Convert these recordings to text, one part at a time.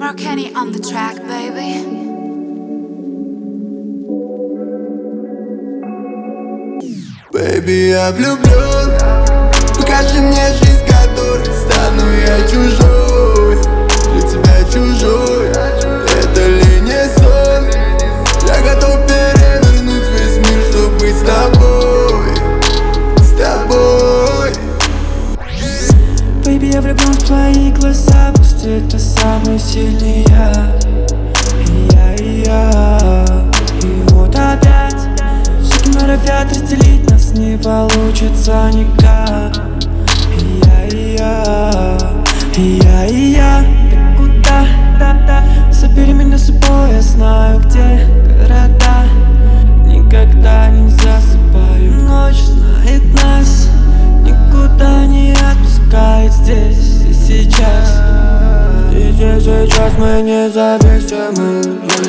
Kenny on the track, baby. Baby, я влюблен. Покажи мне жизнь, которой стану я чужой. Для тебя чужой. Это ли не сон? Я готов перевернуть весь мир, чтобы быть с тобой. С тобой. Baby, я влюблен в твои глаза. Пусть это самый сильный я. И вот опять щеки норовят разделить нас, не получится никак. Ты куда? Забери меня с собой, я знаю, где города. Никогда не засыпаю, ночь знает нас. Никуда не отпускает здесь и сейчас. Здесь и сейчас мы независимы.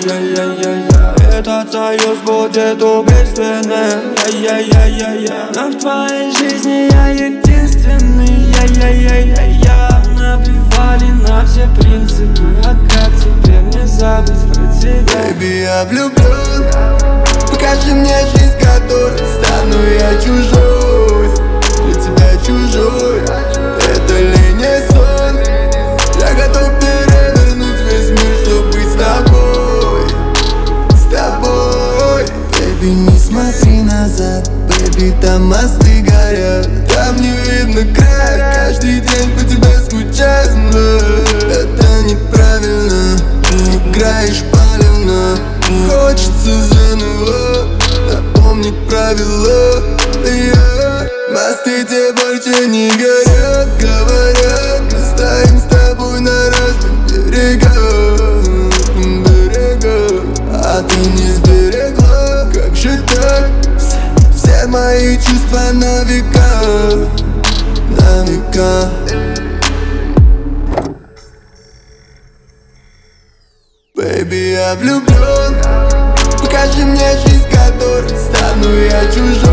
Этот союз будет убийственным. Но в твоей жизни я единственный. Наплевали на все принципы. А как тебе мне забыть про тебя? Baby, я влюблен. Покажи мне жизнь, которой стану я чужой. Для тебя чужой. Это ли не сон? Я готов перевернуть весь мир, чтобы быть с тобой. С тобой. Baby, не смотри назад. Baby, там мосты горят. Там не видно края. Каждый день по тебе скучаю, но это неправильно. Ты играешь палевно. Хочется заново напомнить правила. Мосты те больше не горят. Говорят, мы стоим с тобой на разных берегах. А ты не сберегла. Как же так? Все мои чувства на века. На века. Baby, я влюблен. Покажи мне жизнь, которой стану я чужой.